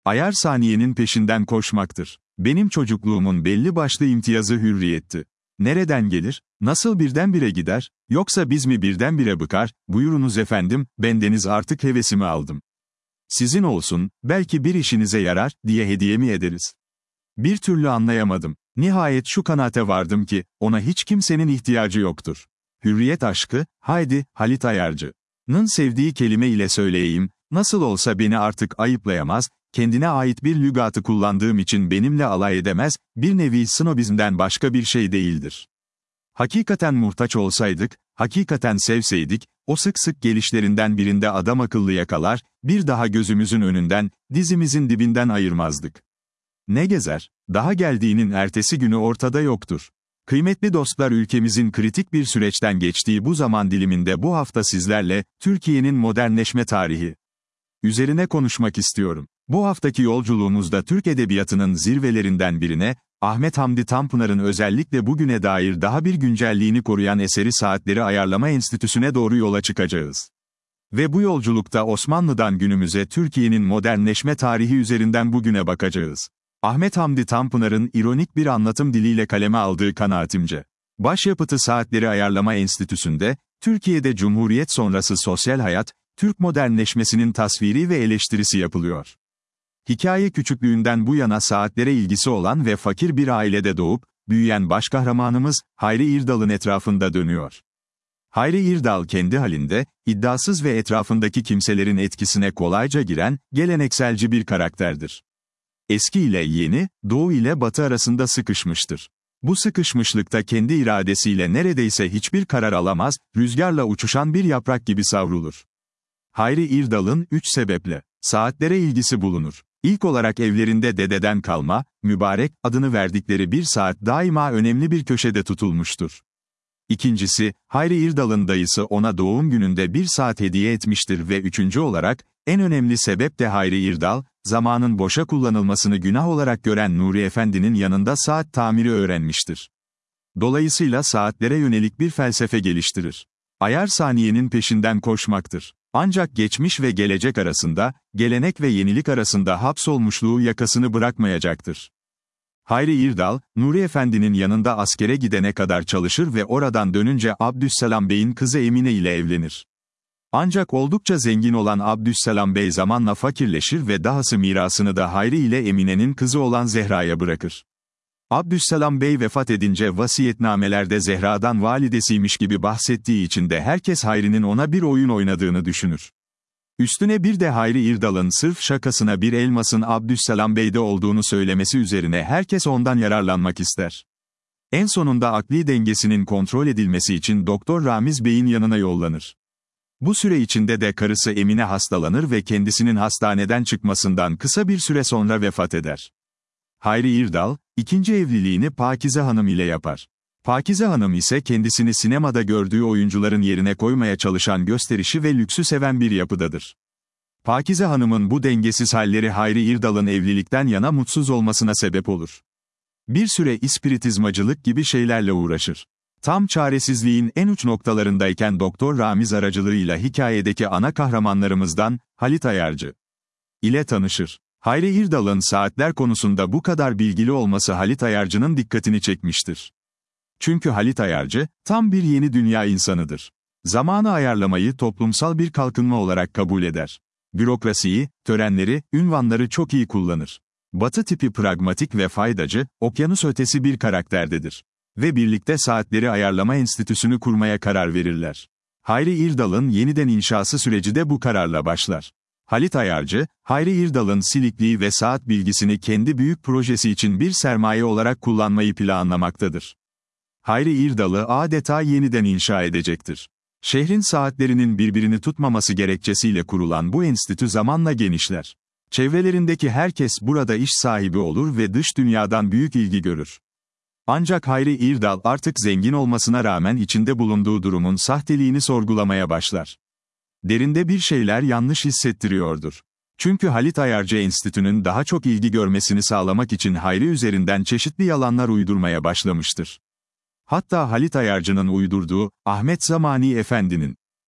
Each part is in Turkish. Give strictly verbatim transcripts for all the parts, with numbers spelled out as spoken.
Ayar saniyenin peşinden koşmaktır. Benim çocukluğumun belli başlı imtiyazı hürriyetti. Nereden gelir, nasıl birdenbire gider, yoksa biz mi birdenbire bıkar, buyurunuz efendim, bendeniz artık hevesimi aldım. Sizin olsun, belki bir işinize yarar, diye hediye mi ederiz? Bir türlü anlayamadım. Nihayet şu kanaate vardım ki, ona hiç kimsenin ihtiyacı yoktur. Hürriyet aşkı, haydi, Halit Ayarcı'nın sevdiği kelime ile söyleyeyim, nasıl olsa beni artık ayıplayamaz, kendine ait bir lügatı kullandığım için benimle alay edemez, bir nevi snobizmden başka bir şey değildir. Hakikaten muhtaç olsaydık, hakikaten sevseydik, o sık sık gelişlerinden birinde adam akıllı yakalar, bir daha gözümüzün önünden, dizimizin dibinden ayırmazdık. Ne gezer, daha geldiğinin ertesi günü ortada yoktur. Kıymetli dostlar, ülkemizin kritik bir süreçten geçtiği bu zaman diliminde bu hafta sizlerle, Türkiye'nin modernleşme tarihi üzerine konuşmak istiyorum. Bu haftaki yolculuğumuzda Türk Edebiyatı'nın zirvelerinden birine, Ahmet Hamdi Tanpınar'ın özellikle bugüne dair daha bir güncelliğini koruyan eseri Saatleri Ayarlama Enstitüsü'ne doğru yola çıkacağız. Ve bu yolculukta Osmanlı'dan günümüze Türkiye'nin modernleşme tarihi üzerinden bugüne bakacağız. Ahmet Hamdi Tanpınar'ın ironik bir anlatım diliyle kaleme aldığı kanaatimce. Başyapıtı Saatleri Ayarlama Enstitüsü'nde, Türkiye'de Cumhuriyet sonrası sosyal hayat, Türk modernleşmesinin tasviri ve eleştirisi yapılıyor. Hikaye küçüklüğünden bu yana saatlere ilgisi olan ve fakir bir ailede doğup, büyüyen başkahramanımız, Hayri İrdal'ın etrafında dönüyor. Hayri İrdal kendi halinde, iddiasız ve etrafındaki kimselerin etkisine kolayca giren, gelenekselci bir karakterdir. Eski ile yeni, doğu ile batı arasında sıkışmıştır. Bu sıkışmışlıkta kendi iradesiyle neredeyse hiçbir karar alamaz, rüzgarla uçuşan bir yaprak gibi savrulur. Hayri İrdal'ın üç sebeple saatlere ilgisi bulunur. İlk olarak evlerinde dededen kalma, mübarek adını verdikleri bir saat daima önemli bir köşede tutulmuştur. İkincisi, Hayri İrdal'ın dayısı ona doğum gününde bir saat hediye etmiştir ve üçüncü olarak, en önemli sebep de Hayri İrdal, zamanın boşa kullanılmasını günah olarak gören Nuri Efendi'nin yanında saat tamiri öğrenmiştir. Dolayısıyla saatlere yönelik bir felsefe geliştirir. Ayar saniyenin peşinden koşmaktır. Ancak geçmiş ve gelecek arasında, gelenek ve yenilik arasında hapsolmuşluğu yakasını bırakmayacaktır. Hayri İrdal, Nuri Efendi'nin yanında askere gidene kadar çalışır ve oradan dönünce Abdüsselam Bey'in kızı Emine ile evlenir. Ancak oldukça zengin olan Abdüsselam Bey zamanla fakirleşir ve dahası mirasını da Hayri ile Emine'nin kızı olan Zehra'ya bırakır. Abdüsselam Bey vefat edince vasiyetnamelerde Zehra'dan validesiymiş gibi bahsettiği için de herkes Hayri'nin ona bir oyun oynadığını düşünür. Üstüne bir de Hayri İrdal'ın sırf şakasına bir elmasın Abdüsselam Bey'de olduğunu söylemesi üzerine herkes ondan yararlanmak ister. En sonunda akli dengesinin kontrol edilmesi için Doktor Ramiz Bey'in yanına yollanır. Bu süre içinde de karısı Emine hastalanır ve kendisinin hastaneden çıkmasından kısa bir süre sonra vefat eder. Hayri İrdal, ikinci evliliğini Pakize Hanım ile yapar. Pakize Hanım ise kendisini sinemada gördüğü oyuncuların yerine koymaya çalışan gösterişi ve lüksü seven bir yapıdadır. Pakize Hanım'ın bu dengesiz halleri Hayri İrdal'ın evlilikten yana mutsuz olmasına sebep olur. Bir süre ispiritizmacılık gibi şeylerle uğraşır. Tam çaresizliğin en uç noktalarındayken Doktor Ramiz aracılığıyla hikayedeki ana kahramanlarımızdan, Halit Ayarcı ile tanışır. Hayri İrdal'ın saatler konusunda bu kadar bilgili olması Halit Ayarcı'nın dikkatini çekmiştir. Çünkü Halit Ayarcı, tam bir yeni dünya insanıdır. Zamanı ayarlamayı toplumsal bir kalkınma olarak kabul eder. Bürokrasiyi, törenleri, ünvanları çok iyi kullanır. Batı tipi pragmatik ve faydacı, okyanus ötesi bir karakterdedir. Ve birlikte Saatleri Ayarlama Enstitüsü'nü kurmaya karar verirler. Hayri İrdal'ın yeniden inşası süreci de bu kararla başlar. Halit Ayarcı, Hayri İrdal'ın silikliği ve saat bilgisini kendi büyük projesi için bir sermaye olarak kullanmayı planlamaktadır. Hayri İrdal'ı adeta yeniden inşa edecektir. Şehrin saatlerinin birbirini tutmaması gerekçesiyle kurulan bu enstitü zamanla genişler. Çevrelerindeki herkes burada iş sahibi olur ve dış dünyadan büyük ilgi görür. Ancak Hayri İrdal artık zengin olmasına rağmen içinde bulunduğu durumun sahteliğini sorgulamaya başlar. Derinde bir şeyler yanlış hissettiriyordur. Çünkü Halit Ayarcı Enstitü'nün daha çok ilgi görmesini sağlamak için Hayri üzerinden çeşitli yalanlar uydurmaya başlamıştır. Hatta Halit Ayarcı'nın uydurduğu, Ahmet Zamani Efendi'nin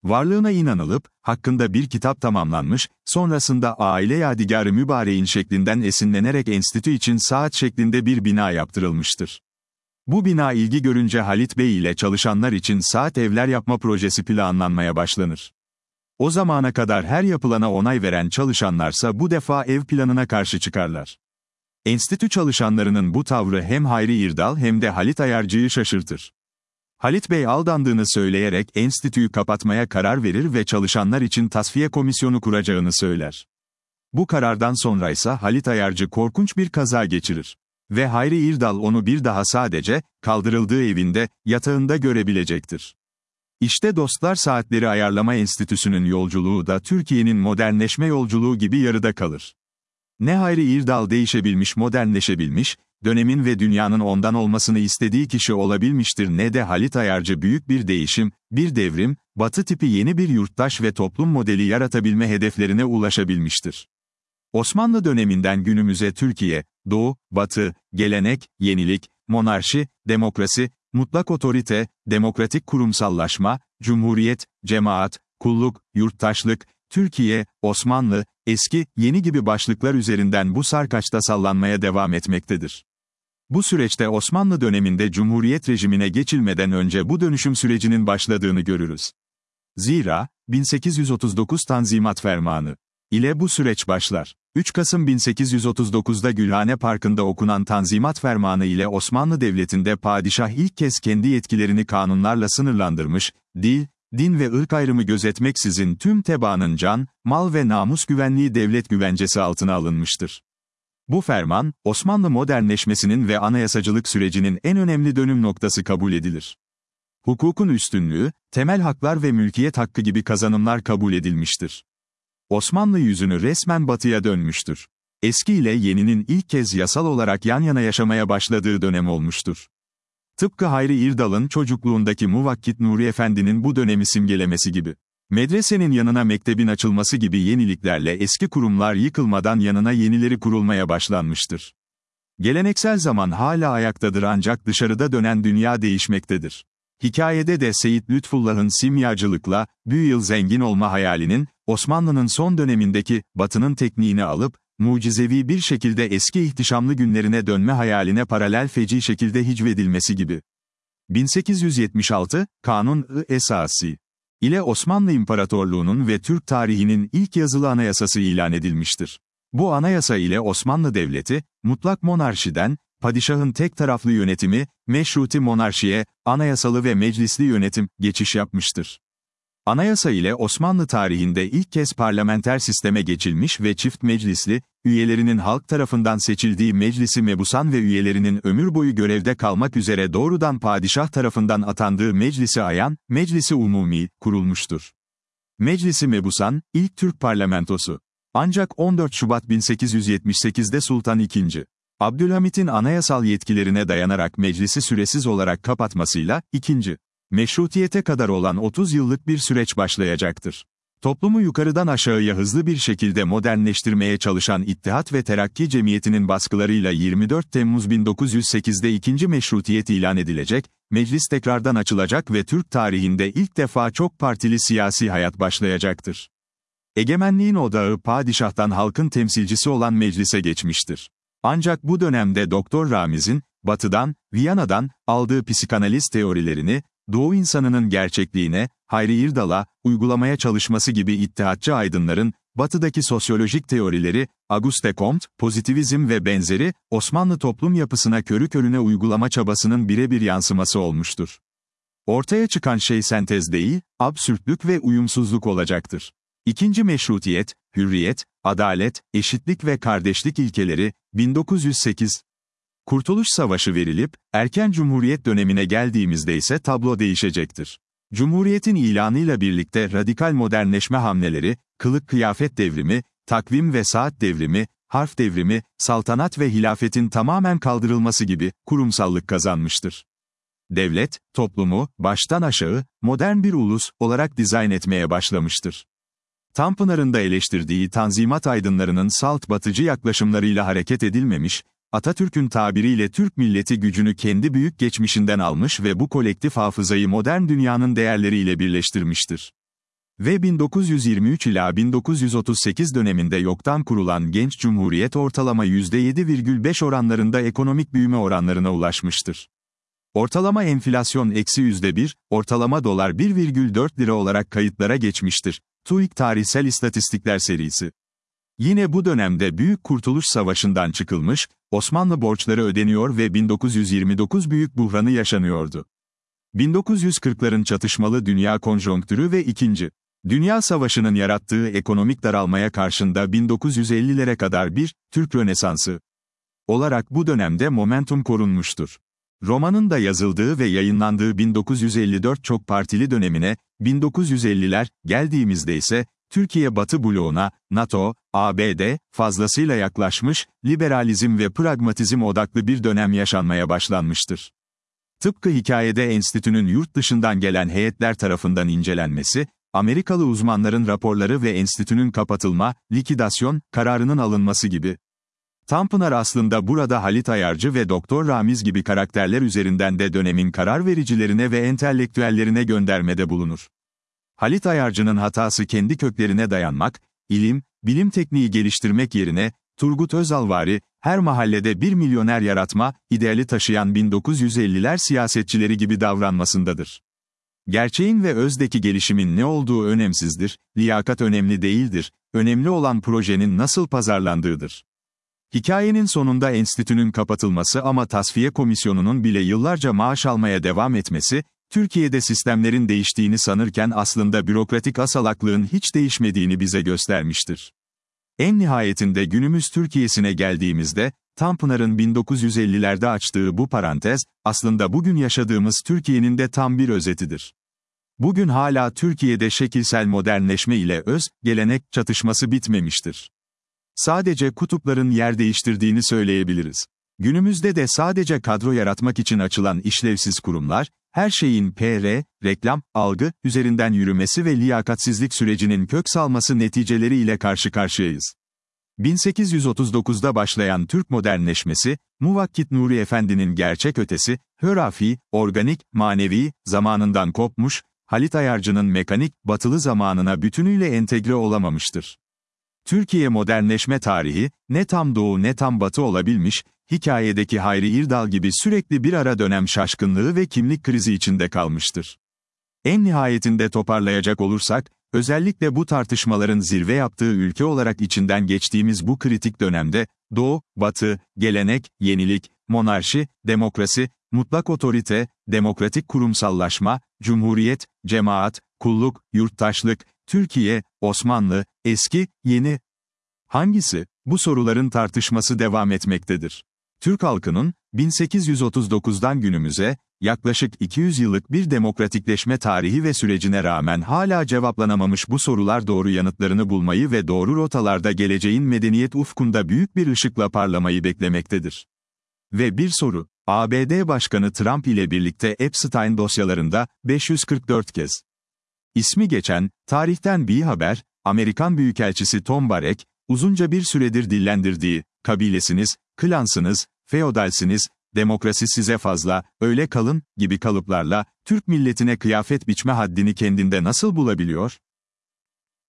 Varlığına inanılıp, hakkında bir kitap tamamlanmış, sonrasında aile yadigarı mübareğin şeklinden esinlenerek enstitü için saat şeklinde bir bina yaptırılmıştır. Bu bina ilgi görünce Halit Bey ile çalışanlar için saat evler yapma projesi planlanmaya başlanır. O zamana kadar her yapılana onay veren çalışanlarsa bu defa ev planına karşı çıkarlar. Enstitü çalışanlarının bu tavrı hem Hayri İrdal hem de Halit Ayarcı'yı şaşırtır. Halit Bey aldandığını söyleyerek enstitüyü kapatmaya karar verir ve çalışanlar için tasfiye komisyonu kuracağını söyler. Bu karardan sonraysa Halit Ayarcı korkunç bir kaza geçirir. Ve Hayri İrdal onu bir daha sadece, kaldırıldığı evinde, yatağında görebilecektir. İşte Dostlar Saatleri Ayarlama Enstitüsü'nün yolculuğu da Türkiye'nin modernleşme yolculuğu gibi yarıda kalır. Ne Hayri İrdal değişebilmiş, modernleşebilmiş, dönemin ve dünyanın ondan olmasını istediği kişi olabilmiştir, ne de Halit Ayarcı büyük bir değişim, bir devrim, Batı tipi yeni bir yurttaş ve toplum modeli yaratabilme hedeflerine ulaşabilmiştir. Osmanlı döneminden günümüze Türkiye, Doğu, Batı, gelenek, yenilik, monarşi, demokrasi, mutlak otorite, demokratik kurumsallaşma, cumhuriyet, cemaat, kulluk, yurttaşlık, Türkiye, Osmanlı, eski, yeni gibi başlıklar üzerinden bu sarkaçta sallanmaya devam etmektedir. Bu süreçte Osmanlı döneminde Cumhuriyet rejimine geçilmeden önce bu dönüşüm sürecinin başladığını görürüz. Zira, bin sekiz yüz otuz dokuz Tanzimat Fermanı ile bu süreç başlar. üç Kasım bin sekiz yüz otuz dokuzda Gülhane Parkı'nda okunan Tanzimat Fermanı ile Osmanlı Devleti'nde padişah ilk kez kendi yetkilerini kanunlarla sınırlandırmış, dil, din ve ırk ayrımı gözetmeksizin tüm tebaanın can, mal ve namus güvenliği devlet güvencesi altına alınmıştır. Bu ferman, Osmanlı modernleşmesinin ve anayasacılık sürecinin en önemli dönüm noktası kabul edilir. Hukukun üstünlüğü, temel haklar ve mülkiyet hakkı gibi kazanımlar kabul edilmiştir. Osmanlı yüzünü resmen batıya dönmüştür. Eski ile yeninin ilk kez yasal olarak yan yana yaşamaya başladığı dönem olmuştur. Tıpkı Hayri İrdal'ın çocukluğundaki Muvakkit Nuri Efendi'nin bu dönemi simgelemesi gibi. Medresenin yanına mektebin açılması gibi yeniliklerle eski kurumlar yıkılmadan yanına yenileri kurulmaya başlanmıştır. Geleneksel zaman hala ayaktadır ancak dışarıda dönen dünya değişmektedir. Hikayede de Seyit Lütfullah'ın simyacılıkla, bir yıl zengin olma hayalinin, Osmanlı'nın son dönemindeki, Batı'nın tekniğini alıp, mucizevi bir şekilde eski ihtişamlı günlerine dönme hayaline paralel feci şekilde hicvedilmesi gibi. bin sekiz yüz yetmiş altı, Kanun-ı Esası ile Osmanlı İmparatorluğu'nun ve Türk tarihinin ilk yazılı anayasası ilan edilmiştir. Bu anayasa ile Osmanlı Devleti, mutlak monarşiden, padişahın tek taraflı yönetimi, meşruti monarşiye, anayasalı ve meclisli yönetim, geçiş yapmıştır. Anayasa ile Osmanlı tarihinde ilk kez parlamenter sisteme geçilmiş ve çift meclisli, üyelerinin halk tarafından seçildiği Meclis-i Mebusan ve üyelerinin ömür boyu görevde kalmak üzere doğrudan padişah tarafından atandığı Meclis-i Ayan, Meclis-i Umumi, kurulmuştur. Meclis-i Mebusan, ilk Türk parlamentosu. Ancak on dört Şubat bin sekiz yüz yetmiş sekizde Sultan ikinci. Abdülhamit'in anayasal yetkilerine dayanarak meclisi süresiz olarak kapatmasıyla, ikinci. Meşrutiyete kadar olan otuz yıllık bir süreç başlayacaktır. Toplumu yukarıdan aşağıya hızlı bir şekilde modernleştirmeye çalışan İttihat ve Terakki Cemiyeti'nin baskılarıyla yirmi dört Temmuz bin dokuz yüz sekizde ikinci meşrutiyet ilan edilecek, meclis tekrardan açılacak ve Türk tarihinde ilk defa çok partili siyasi hayat başlayacaktır. Egemenliğin odağı padişahtan halkın temsilcisi olan meclise geçmiştir. Ancak bu dönemde Doktor Ramiz'in, Batı'dan, Viyana'dan, aldığı psikanaliz teorilerini, Doğu insanının gerçekliğine, Hayri İrdal'a, uygulamaya çalışması gibi ittihatçı aydınların, Batı'daki sosyolojik teorileri, Auguste Comte, pozitivizm ve benzeri, Osmanlı toplum yapısına körü körüne uygulama çabasının birebir yansıması olmuştur. Ortaya çıkan şey sentez değil, absürtlük ve uyumsuzluk olacaktır. İkinci meşrutiyet, hürriyet, adalet, eşitlik ve kardeşlik ilkeleri, bin dokuz yüz sekiz. Kurtuluş Savaşı verilip, erken Cumhuriyet dönemine geldiğimizde ise tablo değişecektir. Cumhuriyetin ilanıyla birlikte radikal modernleşme hamleleri, kılık kıyafet devrimi, takvim ve saat devrimi, harf devrimi, saltanat ve hilafetin tamamen kaldırılması gibi, kurumsallık kazanmıştır. Devlet, toplumu, baştan aşağı, modern bir ulus, olarak dizayn etmeye başlamıştır. Tanpınar'ın da eleştirdiği Tanzimat aydınlarının salt batıcı yaklaşımlarıyla hareket edilmemiş, Atatürk'ün tabiriyle Türk milleti gücünü kendi büyük geçmişinden almış ve bu kolektif hafızayı modern dünyanın değerleriyle birleştirmiştir. Ve bin dokuz yüz yirmi üç ila bin dokuz yüz otuz sekiz döneminde yoktan kurulan genç cumhuriyet ortalama yüzde yedi virgül beş oranlarında ekonomik büyüme oranlarına ulaşmıştır. Ortalama enflasyon eksi yüzde bir, ortalama dolar bir virgül dört lira olarak kayıtlara geçmiştir. TÜİK Tarihsel İstatistikler Serisi. Yine bu dönemde Büyük Kurtuluş Savaşı'ndan çıkılmış, Osmanlı borçları ödeniyor ve bin dokuz yüz yirmi dokuz büyük buhranı yaşanıyordu. bin dokuz yüz kırkların çatışmalı dünya konjonktürü ve ikinci. Dünya Savaşı'nın yarattığı ekonomik daralmaya karşında bin dokuz yüz ellilere kadar bir, Türk Rönesansı olarak bu dönemde momentum korunmuştur. Romanın da yazıldığı ve yayınlandığı bin dokuz yüz elli dört çok partili dönemine, bin dokuz yüz elliler, geldiğimizde ise, Türkiye Batı bloğuna, NATO, A B D, fazlasıyla yaklaşmış, liberalizm ve pragmatizm odaklı bir dönem yaşanmaya başlanmıştır. Tıpkı hikayede enstitünün yurt dışından gelen heyetler tarafından incelenmesi, Amerikalı uzmanların raporları ve enstitünün kapatılma, likidasyon, kararının alınması gibi. Tanpınar aslında burada Halit Ayarcı ve Doktor Ramiz gibi karakterler üzerinden de dönemin karar vericilerine ve entelektüellerine göndermede bulunur. Halit Ayarcı'nın hatası kendi köklerine dayanmak, ilim, bilim tekniği geliştirmek yerine, Turgut Özalvari, her mahallede bir milyoner yaratma, ideali taşıyan bin dokuz yüz elliler siyasetçileri gibi davranmasındadır. Gerçeğin ve özdeki gelişimin ne olduğu önemsizdir, liyakat önemli değildir, önemli olan projenin nasıl pazarlandığıdır. Hikayenin sonunda enstitünün kapatılması ama tasfiye komisyonunun bile yıllarca maaş almaya devam etmesi, Türkiye'de sistemlerin değiştiğini sanırken aslında bürokratik asalaklığın hiç değişmediğini bize göstermiştir. En nihayetinde günümüz Türkiye'sine geldiğimizde, Tanpınar'ın bin dokuz yüz ellilerde açtığı bu parantez, aslında bugün yaşadığımız Türkiye'nin de tam bir özetidir. Bugün hala Türkiye'de şekilsel modernleşme ile öz, gelenek çatışması bitmemiştir. Sadece kutupların yer değiştirdiğini söyleyebiliriz. Günümüzde de sadece kadro yaratmak için açılan işlevsiz kurumlar, her şeyin P R, reklam, algı, üzerinden yürümesi ve liyakatsizlik sürecinin kök salması neticeleriyle karşı karşıyayız. bin sekiz yüz otuz dokuzda başlayan Türk modernleşmesi, Muvakkit Nuri Efendi'nin gerçek ötesi, hurafi, organik, manevi, zamanından kopmuş, Halit Ayarcı'nın mekanik, batılı zamanına bütünüyle entegre olamamıştır. Türkiye modernleşme tarihi, ne tam doğu ne tam batı olabilmiş, hikayedeki Hayri İrdal gibi sürekli bir ara dönem şaşkınlığı ve kimlik krizi içinde kalmıştır. En nihayetinde toparlayacak olursak, özellikle bu tartışmaların zirve yaptığı ülke olarak içinden geçtiğimiz bu kritik dönemde, Doğu, Batı, gelenek, yenilik, monarşi, demokrasi, mutlak otorite, demokratik kurumsallaşma, cumhuriyet, cemaat, kulluk, yurttaşlık, Türkiye, Osmanlı, eski, yeni. Hangisi? Bu soruların tartışması devam etmektedir. Türk halkının, bin sekiz yüz otuz dokuzdan günümüze, yaklaşık iki yüz yıllık bir demokratikleşme tarihi ve sürecine rağmen hala cevaplanamamış bu sorular doğru yanıtlarını bulmayı ve doğru rotalarda geleceğin medeniyet ufkunda büyük bir ışıkla parlamayı beklemektedir. Ve bir soru, A B D Başkanı Trump ile birlikte Epstein dosyalarında, beş yüz kırk dört kez İsmi geçen, tarihten bir haber, Amerikan Büyükelçisi Tom Barrack, uzunca bir süredir dillendirdiği, kabilesiniz, klansınız, feodalsiniz, demokrasi size fazla, öyle kalın, gibi kalıplarla, Türk milletine kıyafet biçme haddini kendinde nasıl bulabiliyor?